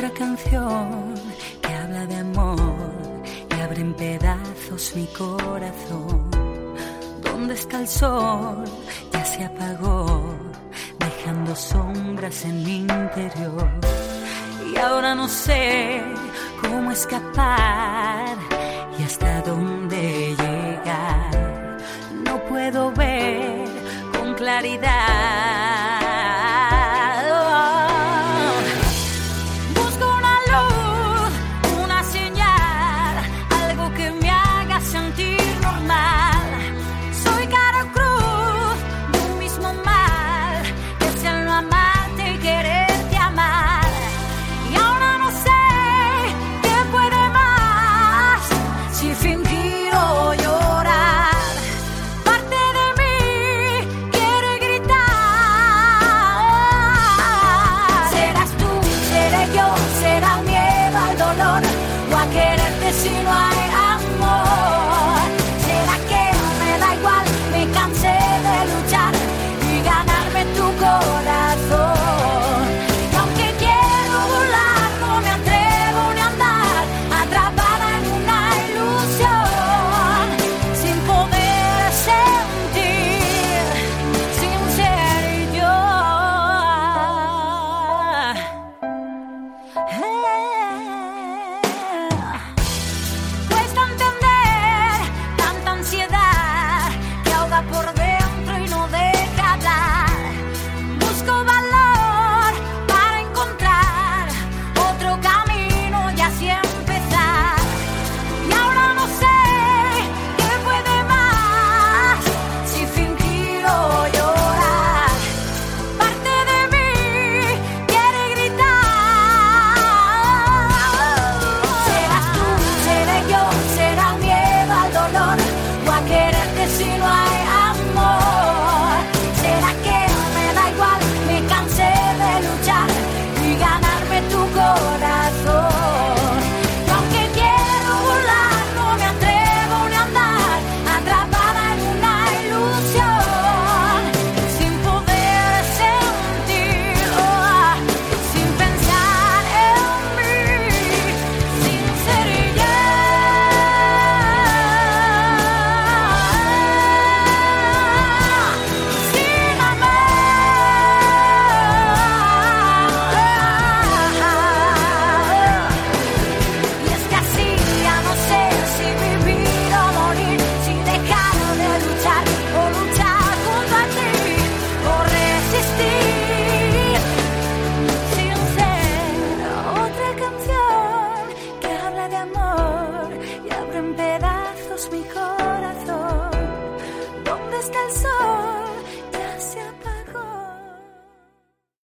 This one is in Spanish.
Otra canción que habla de amor y abre en pedazos mi corazón. ¿Dónde está el sol? Ya se apagó, dejando sombras en mi interior. Y ahora no sé cómo escapar y hasta dónde llegar. No puedo ver con claridad. Si no hay amor, ¿será que me da igual? Me cansé de luchar y ganarme tu corazón. Y aunque quiero volar, no me atrevo ni a andar, atrapada en una ilusión, sin poder sentir, sin ser yo. Por dentro y no deja hablar. Busco valor para encontrar otro camino y así empezar. Y ahora no sé qué puede más, si fingir o llorar. Parte de mí quiere gritar. Serás tú, seré yo, será el miedo al dolor o a quererte si no hay. Mi corazón, ¿dónde está el sol?